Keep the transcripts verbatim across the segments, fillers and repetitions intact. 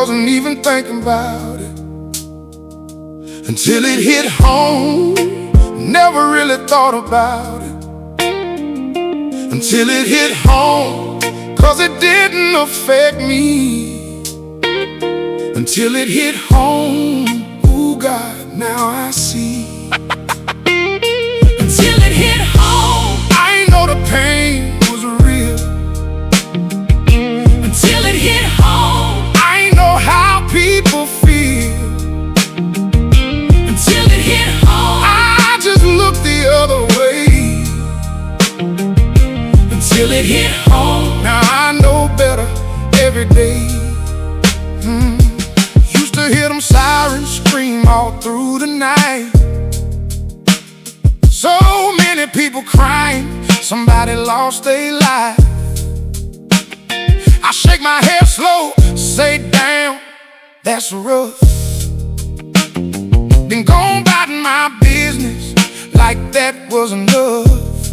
wasn't even thinking about it until it hit home. Never really thought about it until it hit home, 'cause it didn't affect me until it hit home. Ooh, God, now I see. Until it hit home, I ain't know the pain was real until it hit home, I ain't know how people feel until it hit home, I just looked the other way until it hit home. Now I know better every day. mm. Used to hear them sirens scream all through the night. So many people crying, somebody lost their life. I shake my head slow, say damn, that's rough. Then go about my business like that was enough.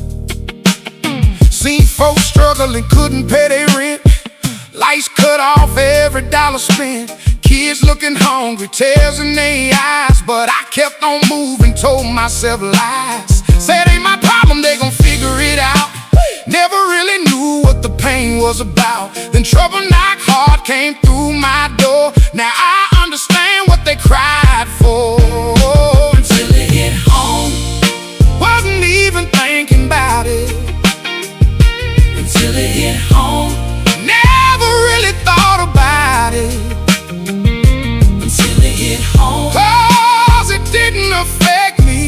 Seen folks struggling, couldn't pay their rent, lights cut off, every dollar spent. Kids looking hungry, tears in their eyes, but I kept on moving, told myself lies. Said ain't my problem, they gon' figure it out. Never really knew what the pain was about. Then trouble knocked hard, came through my door. Now I understand what they cried for. Until it hit home, Wasn't even thinking about it until it hit home, Never really thought about it until it hit home, 'cause it didn't affect me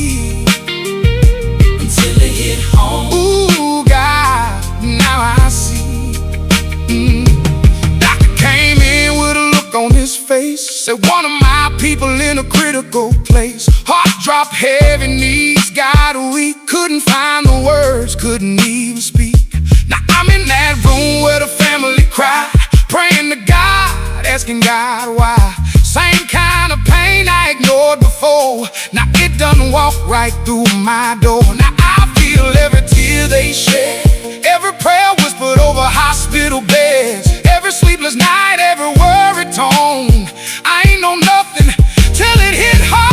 until it hit home. Ooh, God, now I see. mm. Doctor came in with a look on his face, said one of my people in a critical place. Heart dropped heavy, knees got weak, couldn't find the words, couldn't even speak. Now I'm in that room where the family cried, praying to God, asking God why. Same kind of pain I ignored before, now it done walk right through my door. Now I feel every tear they shed, every prayer whispered over hospital beds, every sleepless night, every worried tone. I ain't know nothing till it hit home.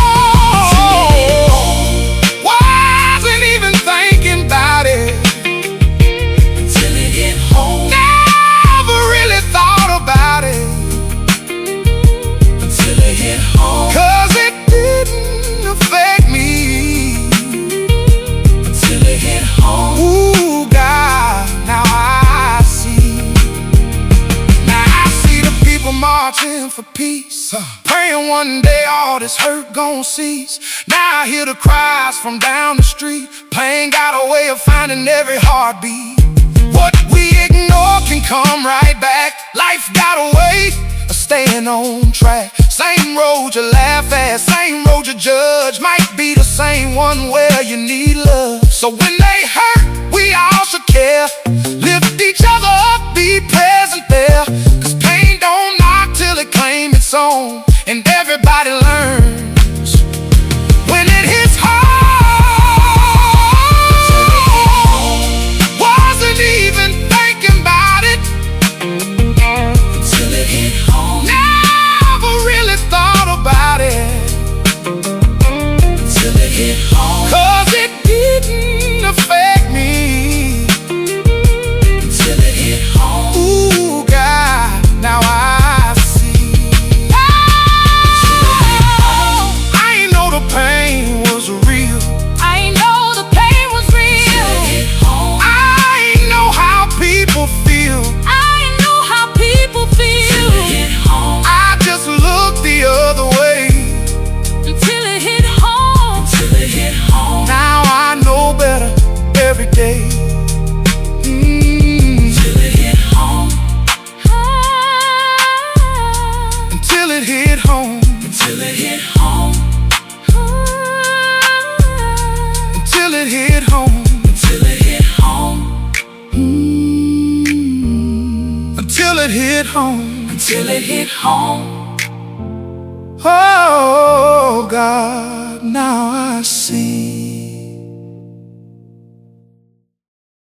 Wasn't even thinking about it Until it hit home, Never really thought about it until it hit home, 'cause it didn't affect me until it hit home. Ooh, God, now I see. Now I see the people marching for peace, praying one day all this hurt gon' cease. Now I hear the cries from down the street, pain got a way of finding every heartbeat. What we ignore can come right back, life got a way of staying on track. Same road you laugh at, same road you judge, might be the same one where you need love. So when they hurt, we all should care, lift each other up, be present there, 'cause pain don't knock till it claim its own, and everybody learns when it hits home. Wasn't even thinking about it Until it hit home, Never really thought about it until it hit home, 'cause it didn't affect me until it hit home, Ooh, God, now I see. home. I ain't know the pain was real I know the pain was real. Until it hit home, I ain't know how people feel I know how people feel. Until it hit home, I just looked the other way until it hit home, until it hit home, Now I know better every day. mm. until it hit home, Until it hit home until it hit home, Until it hit home until it hit home, mm. Until it hit home until it hit home. Oh, God, now I see.